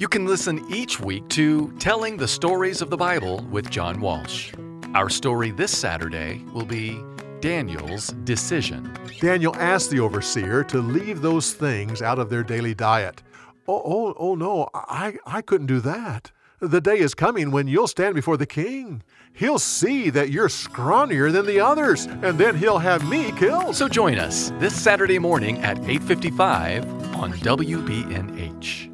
You can listen each week to Telling the Stories of the Bible with John Walsh. Our story this Saturday will be Daniel's Decision. Daniel asked the overseer to leave those things out of their daily diet. Oh no, I couldn't do that. The day is coming when you'll stand before the king. He'll see that you're scrawnier than the others, and then he'll have me killed. So join us this Saturday morning at 8:55 on WBNH.